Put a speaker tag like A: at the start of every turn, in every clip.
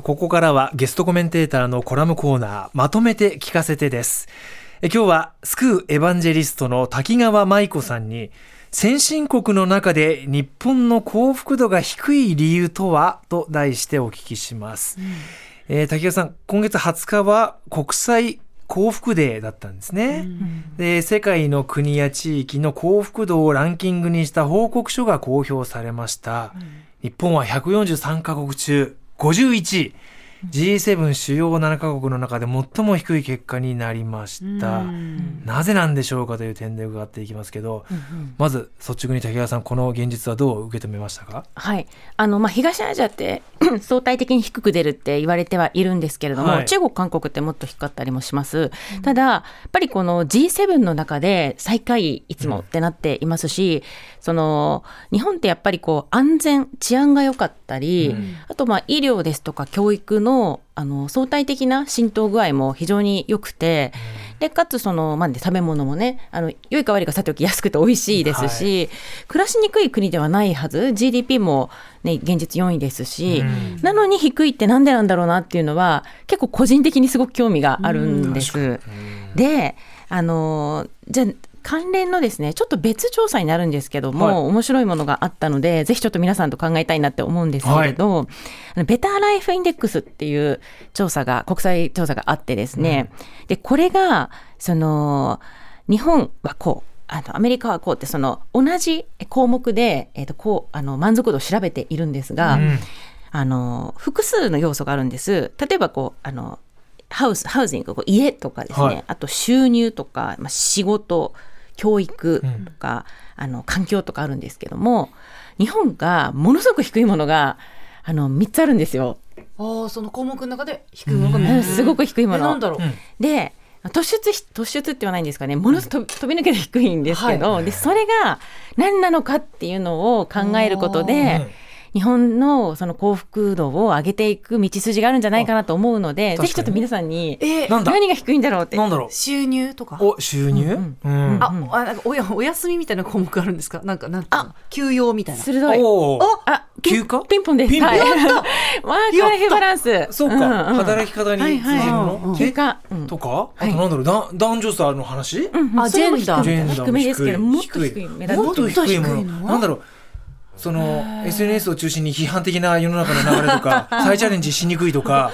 A: ここからはゲストコメンテーターのコラムコーナー、まとめて聞かせてです。今日はスクーエヴァンジェリストの滝川舞子さんに、先進国の中で日本の幸福度が低い理由とはと題してお聞きします。滝川さん、今月20日は国際幸福デーだったんですね。で、世界の国や地域の幸福度をランキングにした報告書が公表されました。日本は143カ国中51位、G7 主要7カ国の中で最も低い結果になりました。なぜなんでしょうかという点で伺っていきますけど、まず率直に滝川さん、この現実はどう受け止めましたか？
B: はい、東アジアって相対的に低く出るって言われてはいるんですけれども、中国韓国ってもっと低かったりもします。ただやっぱりこの G7 の中で最下位いつもってなっていますし、日本ってやっぱり安全治安が良かったり、あと医療ですとか教育の相対的な浸透具合も非常に良くて、でかつ食べ物もね、良いか悪いかさておき安くて美味しいですし、暮らしにくい国ではないはず。 GDP も、ね、現実4位ですし、なのに低いってなんでなんだろうなっていうのは結構個人的にすごく興味があるんです。で、じゃあ関連のですね、ちょっと別調査になるんですけども、面白いものがあったので、ぜひちょっと皆さんと考えたいなって思うんですけれど、ベターライフインデックスっていう国際調査があってですね、でこれが日本はこう、アメリカはこうって同じ項目で、満足度を調べているんですが、複数の要素があるんです。例えばハウジング、家とかですね、あと収入とか、仕事、教育とか、環境とかあるんですけども、日本がものすごく低いものが3つあるんですよ。
C: その項目の中で低いものが3つ、
B: すごく低いもの。
C: なんだろう。
B: で、突出って言わないんですかね、ものすごく飛び抜けて低いんですけど、でそれが何なのかっていうのを考えることで、日本のその幸福度を上げていく道筋があるんじゃないかなと思うので、ぜひちょっと皆さんに何が低いんだろうって。
C: 収入とか。
A: 収入？
C: お休みみたいな項目あるんですか？なんか休養みたいな。
B: 鋭い。
A: 休暇？
B: ピンポンです。ワークライフバランス。
A: そうか、働き方に通じるもの。
B: 休暇
A: とか、あと男女差の話？
C: ジェンダー
B: 低めですけど、もっと低い。
A: もっと低いもの。なんだろう。SNS を中心に批判的な世の中の流れとか、再チャレンジしにくいとか。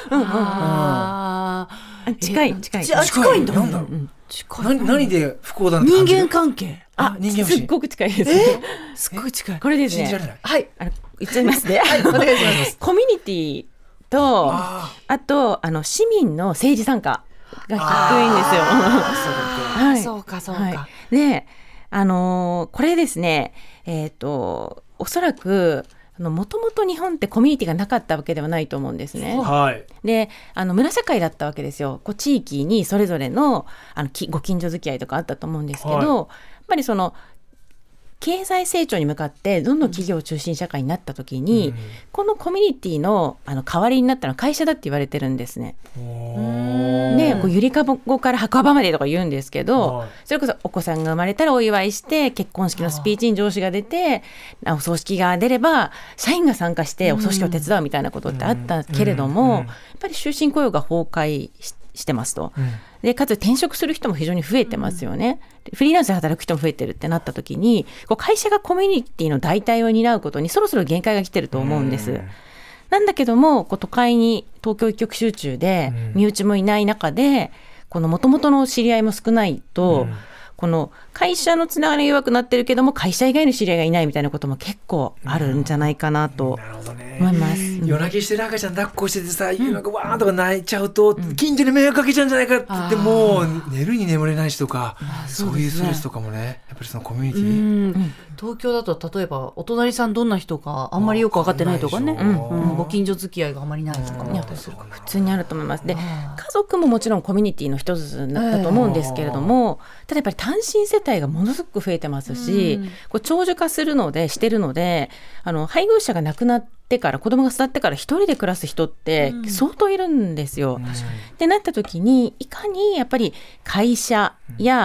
B: 近いんだ。
A: なんだろう。何で不幸だなって
C: 人
A: 感じる？
C: 間関係。
B: すっごく近いです。
C: すっごい近い。
B: これですね。
A: 信じられない。
C: はい。
B: 言っちゃいますね。
C: お願いします。
B: コミュニティと、あと市民の政治参加が低いんですよ。
C: そうか。
B: で、これですね、おそらくもともと日本ってコミュニティがなかったわけではないと思うんですね。で、村社会だったわけですよ。地域にそれぞれのご近所付き合いとかあったと思うんですけど、やっぱり経済成長に向かってどんどん企業中心社会になった時に、このコミュニティの代わりになったのは会社だって言われてるんですね。で、ゆりかごから白馬までとか言うんですけど、それこそお子さんが生まれたらお祝いして、結婚式のスピーチに上司が出て、お葬式が出れば社員が参加してお葬式を手伝うみたいなことってあったけれども、やっぱり終身雇用が崩壊してますと。でかつ転職する人も非常に増えてますよね。フリーランスで働く人も増えてるってなった時に、会社がコミュニティの代替を担うことにそろそろ限界が来てると思うんです。なんだけども、都会に東京一極集中で身内もいない中で、もともとの知り合いも少ないと、この会社のつながりが弱くなってるけども、会社以外の知り合いがいないみたいなことも結構あるんじゃないかなと思います。
A: 夜泣きしてる赤ちゃん抱っこしててさ、夜中わーとか泣いちゃうと、近所に迷惑かけちゃうんじゃないかって言って、もう寝るに眠れないしとか、そういうストレスとかもね、やっぱりそのコミュニティ。
C: 東京だと例えばお隣さんどんな人かあんまりよく分かってないとかね、ご近所付き合いがあんまりないとかも
B: 普通にあると思います。で、家族ももちろんコミュニティの一つだと思うんですけれども、ただやっぱり単身世帯がものすごく増えてますし、長寿化してるので、配偶者が亡くなってから、子供が育ってから一人で暮らす人って相当いるんですよ。ってなった時に、いかにやっぱり会社や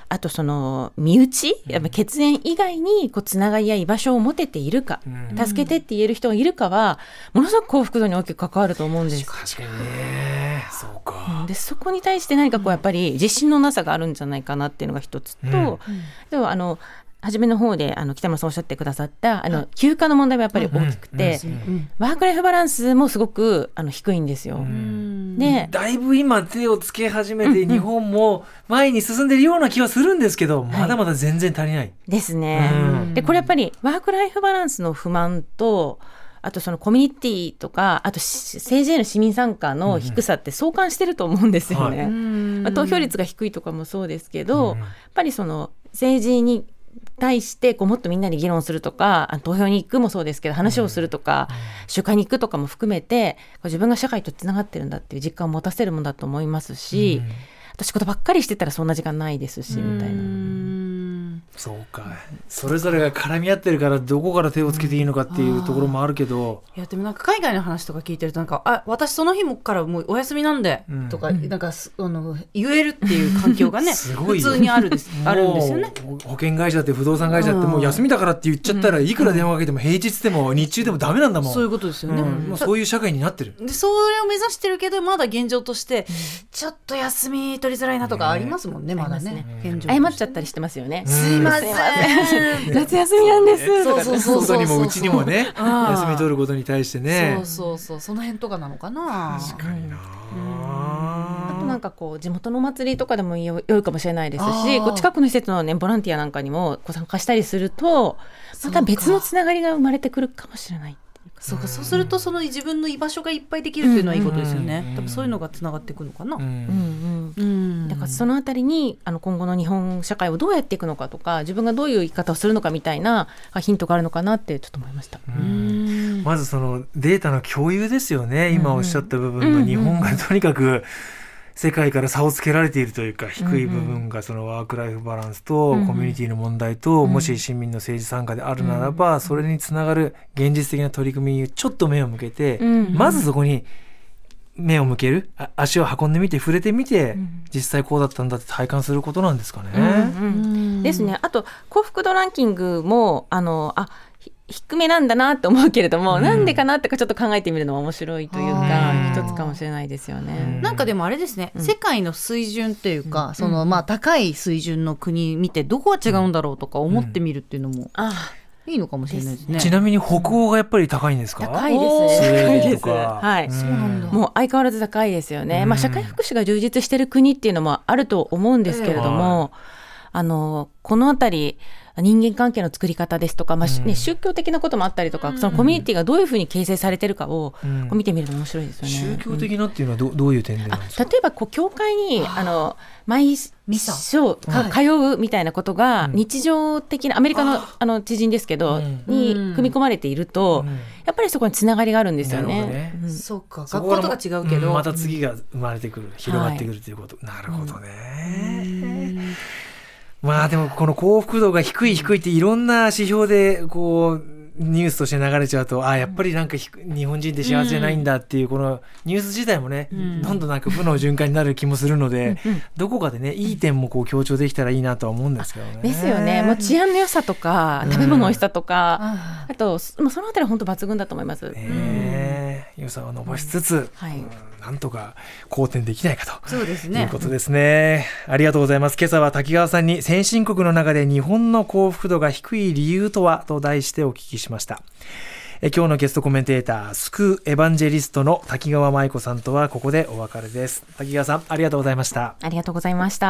B: あとその身内、やっぱ血縁以外にこうつながりや居場所を持てているか、助けてって言える人がいるかはものすごく幸福度に大きく関わると思うんです。
A: 確かにね、そうか。
B: でそこに対して何かこうやっぱり自信のなさがあるんじゃないかなっていうのが一つと、では初めの方で北村さんおっしゃってくださった休暇の問題はやっぱり大きくて、ワークライフバランスもすごく低いんですよ。で
A: だいぶ今手をつけ始めて、日本も前に進んでるような気はするんですけど、まだまだ全然足りない、
B: ですね。でこれやっぱりワークライフバランスの不満と、あとそのコミュニティとか、あと政治への市民参加の低さって相関してると思うんですよね。投票率が低いとかもそうですけど、やっぱりその政治に対してもっとみんなで議論するとか、投票に行くもそうですけど話をするとか、集会に行くとかも含めて自分が社会とつながってるんだっていう実感を持たせるものだと思いますし、あと仕事ばっかりしてたらそんな時間ないですしみたいな。
A: そうか、それぞれが絡み合ってるからどこから手をつけていいのかっていうところもあるけど、
C: いやでもなんか海外の話とか聞いてると私その日もからもうお休みなんで、とかなんか言えるっていう環境がね
A: すごい
C: 普通にあるんですよね。
A: 保険会社って不動産会社ってもう休みだからって言っちゃったら、いくら電話かけても平日でも日中でもダメなんだもん。
C: そういうことですよね。
A: もうそういう社会になってる。
C: でそれを目指してるけど、まだ現状としてちょっと休み取りづらいなとかありますもんね。まだね
B: 謝っちゃったりしてますよね。
C: すいません
B: 夏休みなんです。
A: 外にもうちにもね休み取ることに対してね。
C: その辺とかなのかな。
A: 確かにな。
B: あとなんか地元のお祭りとかでも良いかもしれないですし、近くの施設のねボランティアなんかにも参加したりすると、また別のつながりが生まれてくるかもしれない。
C: そうすると自分の居場所がいっぱいできるっていうのはいいことですよね。多分そういうのがつながっていくのかな。だからそのあたりに今後の日本社会をどうやっていくのかとか、自分がどういう生き方をするのかみたいなヒントがあるのかなってちょっと思いました。
A: まずそのデータの共有ですよね。今おっしゃった部分の日本がとにかく世界から差をつけられているというか、低い部分がそのワークライフバランスとコミュニティの問題と、もし市民の政治参加であるならば、それにつながる現実的な取り組みにちょっと目を向けて、まずそこに目を向ける、足を運んでみて触れてみて、実際こうだったんだって体感することなんですかね。
B: ですね。あと幸福度ランキングも低めなんだなって思うけれども、なんでかなってちょっと考えてみるのは面白いというか、一つかもしれないですよね。
C: なんかでもあれですね、世界の水準っていうか、高い水準の国見てどこが違うんだろうとか思ってみるっていうのもいいのかもしれないですね。
A: ちなみに北欧がやっぱり高いんですか？
B: 高いですね。
A: スウェーデンとか。
B: はい。そうなんだ。もう相変わらず高いですよね。社会福祉が充実している国っていうのもあると思うんですけれども、このあたり人間関係の作り方ですとか、宗教的なこともあったりとか、そのコミュニティがどういうふうに形成されてるかを見てみるの面白いですよね。
A: 宗教的なっていうのはどういう点でなんですか？
B: 例えば教会に毎章通うみたいなことが日常的なアメリカの知人ですけどに組み込まれていると、やっぱりそこにつながりがあるんですよね。
C: そうか、学校とか違うけど
A: また次が生まれてくる、広がってくるということ。なるほどね。でもこの幸福度が低いっていろんな指標でニュースとして流れちゃうと、やっぱりなんか日本人って幸せじゃないんだっていうこのニュース自体もね、どんどんなんか負の循環になる気もするので、どこかでねいい点も強調できたらいいなとは思うんですけどね。
B: ですよね。もう治安の良さとか食べ物の美味しさとか、あとそのあたりは本当抜群だと思います。
A: 良さを伸ばしつつ、なんとか好転できないかと。
C: そうですね。
A: いうことですね。ありがとうございます。今朝は滝川さんに先進国の中で日本の幸福度が低い理由とはと題してお聞きしました。今日のゲストコメンテーター、救うエヴァンジェリストの滝川舞子さんとはここでお別れです。滝川さん、ありがとうございました。
B: ありがとうございました。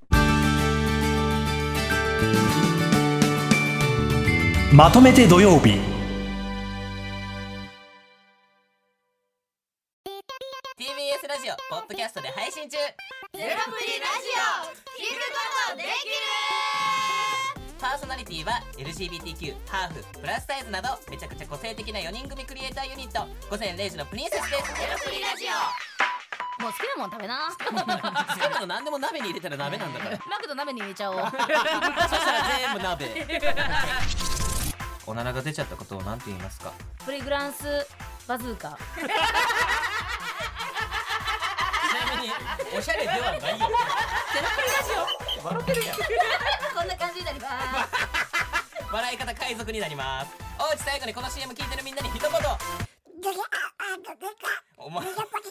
A: まとめて土曜日。
D: TBS ラジオポッドキャストで配信中。
E: ゼロプリラジオ聞くことできる。
D: パーソナリティは LGBTQ、ハーフ、プラスサイズなどめちゃくちゃ個性的な4人組クリエイターユニット午前0時のプリンセスです。
E: ゼロプリラジオ、もう好きなもん食べな。
D: 好きなの何でも鍋に入れたら鍋なんだから。
E: マクド鍋に入れちゃおう。
D: そしたら全部鍋。おならが出ちゃったことを何て言いますか？
E: プリグランスバズーカ。
D: ちなみにおしゃれではないよ。ゼロプリラジオ笑ってるやん
E: こんな感じになります
D: 笑い方海賊になります。おうち最後にこの CM 聞いてるみんなに一言。お前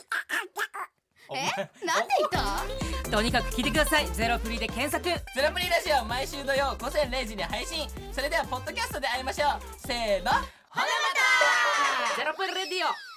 E: なんで言った
C: とにかく聞いてください。ゼロプリで検索。
D: ゼロプリラジオ毎週土曜午前0時に配信。それではポッドキャストで会いましょう。せーの、ほなまた。
C: ゼロプリレディオ。